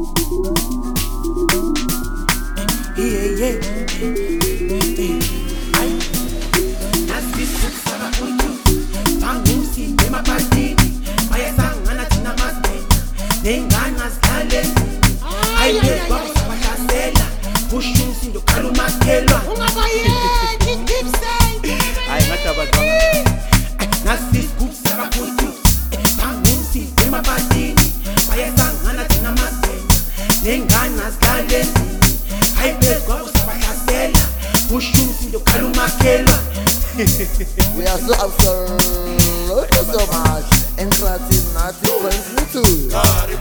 We are so absolutely so much inclusive, not different too.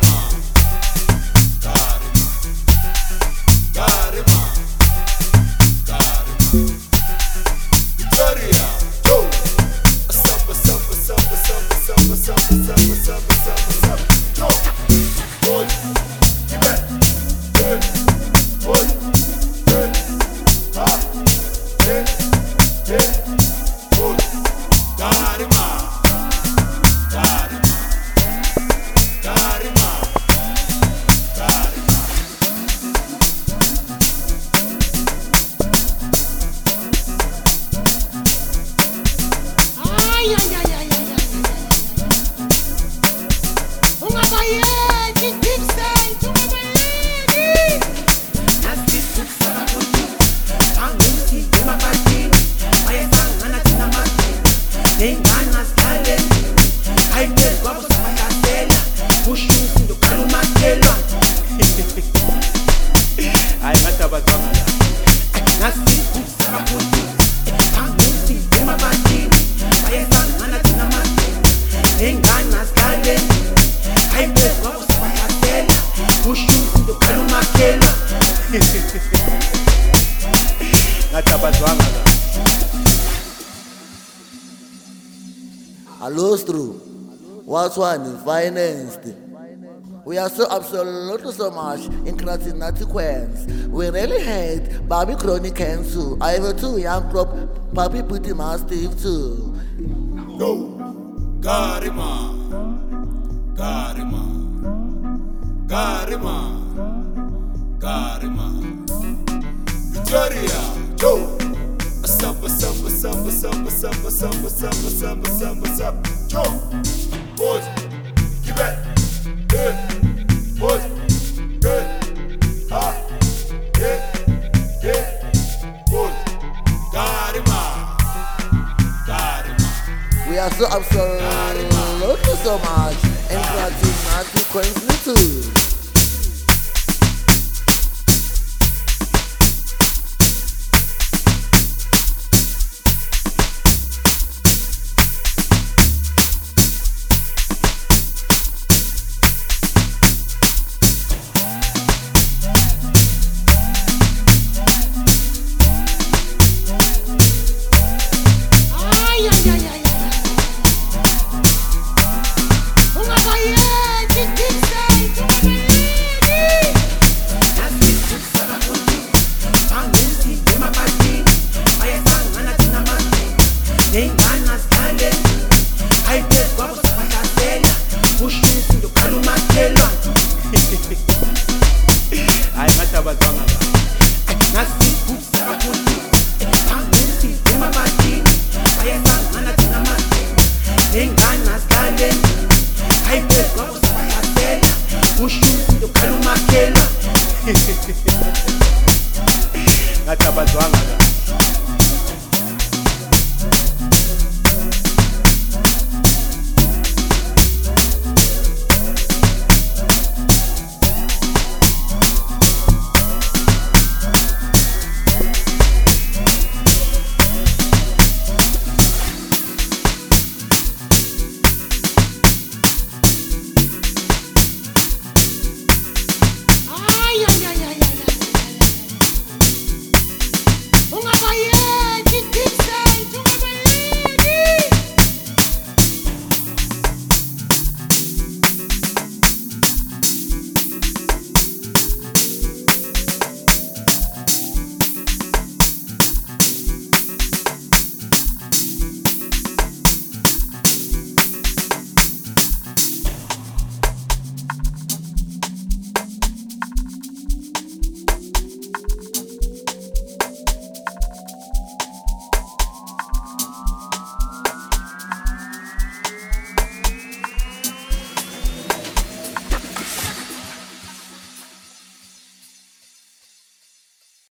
Allostro, what's one financed? We are so absolutely so much in consequence. We really hate Bobby chronic cancer. I have two young crop, Papi pretty mastiff too. No, Garima, Garima, Garima, Garima, Victoria, Joe. Samba, samba, samba, samba, samba, samba, samba, samba, samba, samba, Joe. Boys, get back. Good. Boys, good. Ah, yeah, yeah. Boys, Garima, Garima. We are so absolutely so much in consequence too. Ngatabazwanga